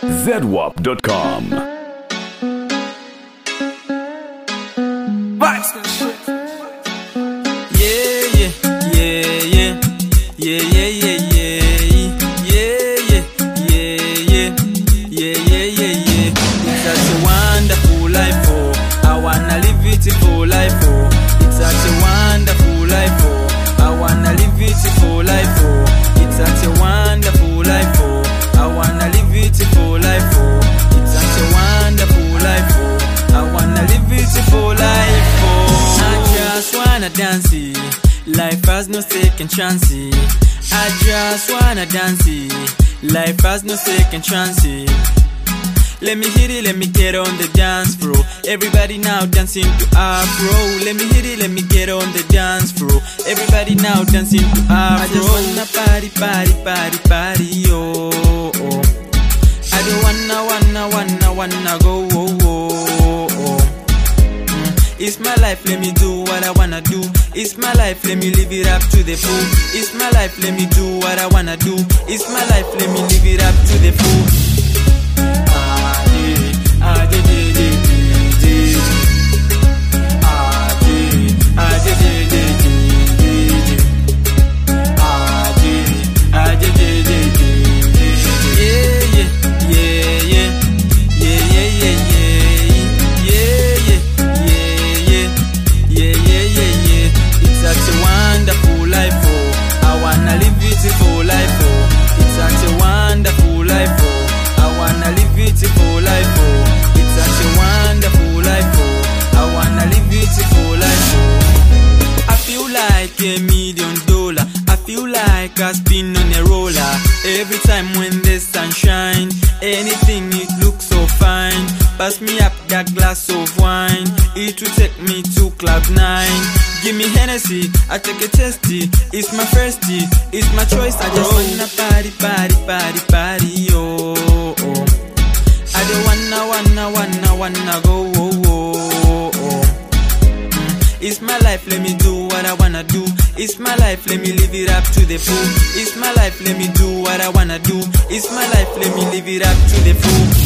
ZWAP.com. It's such a wonderful life, oh. I wanna live it for life, oh. It's such a wonderful life, oh. I wanna live it for life, oh. It's such a wonderful life, oh. I wanna live it for life, oh. It's such a wonderful life, oh. I wanna live it for life, oh. I just wanna dance it. Life has no second chance. I just wanna dance it. Life has no second chance. Let me hit it, let me get on the dance floor. Everybody now dancing to Afro. Let me hit it, let me get on the dance floor. Everybody now dancing to Afro. I just wanna party, party, party, party, yo. Oh. I don't wanna go, oh, oh, oh. It's my life, let me do what I wanna do. It's my life, let me live it up to the full. It's my life, let me do what I wanna do. It's my life, let me live it up to the full. $1 million. I feel like I spin on a roller. Every time when the sun shine, anything it looks so fine. Pass me up that glass of wine, it will take me to cloud 9. Give me Hennessy, I take a tasty. It's my firstie, it's my choice. I just wanna party, party, party, party, oh, oh. I don't wanna go, oh, oh, oh. It's my life, let me do what I wanna do. It's my life, let me live it up to the full. It's my life, let me do what I wanna do. It's my life, let me live it up to the full.